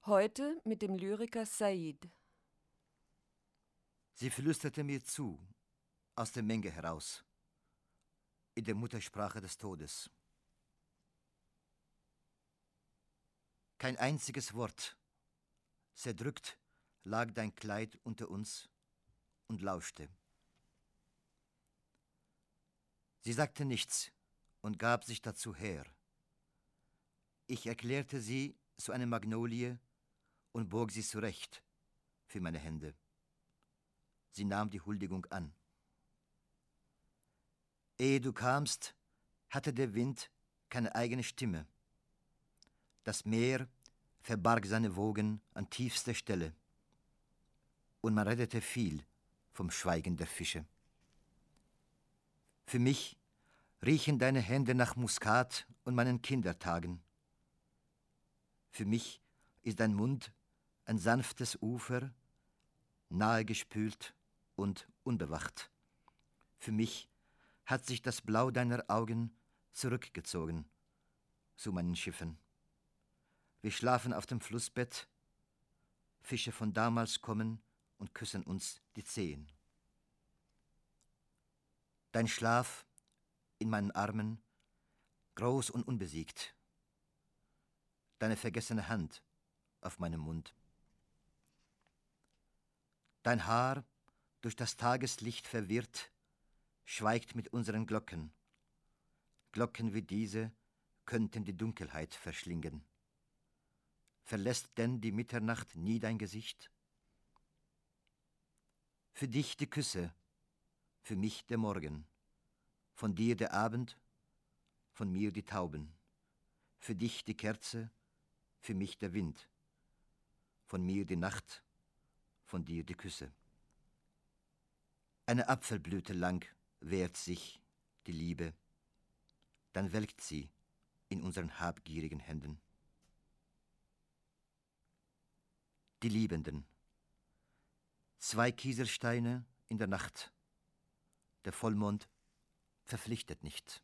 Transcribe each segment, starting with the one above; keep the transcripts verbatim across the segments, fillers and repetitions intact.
Heute mit dem Lyriker Said. Sie flüsterte mir zu, aus der Menge heraus, in der Muttersprache des Todes. Kein einziges Wort, zerdrückt lag dein Kleid unter uns und lauschte. Sie sagte nichts und gab sich dazu her. Ich erklärte sie zu einer Magnolie und bog sie zurecht für meine Hände. Sie nahm die Huldigung an. Ehe du kamst, hatte der Wind keine eigene Stimme. Das Meer verbarg seine Wogen an tiefster Stelle, und man redete viel vom Schweigen der Fische. Für mich riechen deine Hände nach Muskat und meinen Kindertagen. Für mich ist dein Mund ein sanftes Ufer, nahe gespült und unbewacht. Für mich hat sich das Blau deiner Augen zurückgezogen zu meinen Schiffen. Wir schlafen auf dem Flussbett, Fische von damals kommen und küssen uns die Zehen. Dein Schlaf in meinen Armen, groß und unbesiegt. Deine vergessene Hand auf meinem Mund. Dein Haar, durch das Tageslicht verwirrt, schweigt mit unseren Glocken. Glocken wie diese könnten die Dunkelheit verschlingen. Verlässt denn die Mitternacht nie dein Gesicht? Für dich die Küsse, für mich der Morgen, von dir der Abend, von mir die Tauben, für dich die Kerze, für mich der Wind, von mir die Nacht, von dir die Küsse. Eine Apfelblüte lang wehrt sich die Liebe, dann welkt sie in unseren habgierigen Händen. Die Liebenden. Zwei Kieselsteine in der Nacht. Der Vollmond verpflichtet nicht.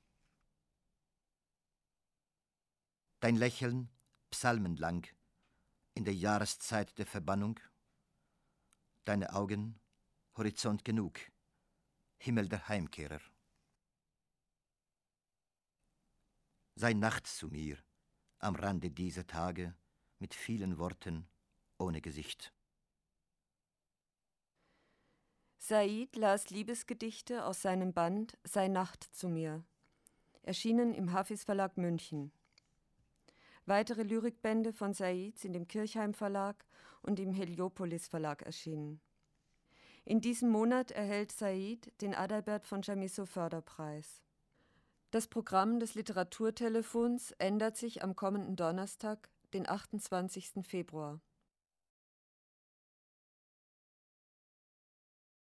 Dein Lächeln psalmenlang in der Jahreszeit der Verbannung. Deine Augen Horizont genug, Himmel der Heimkehrer. Sei Nacht zu mir am Rande dieser Tage mit vielen Worten ohne Gesicht. Said las Liebesgedichte aus seinem Band Sei Nacht zu mir, erschienen im Hafiz Verlag München. Weitere Lyrikbände von Said sind im Kirchheim Verlag und im Heliopolis Verlag erschienen. In diesem Monat erhält Said den Adalbert von Chamisso Förderpreis. Das Programm des Literaturtelefons ändert sich am kommenden Donnerstag, den achtundzwanzigsten Februar.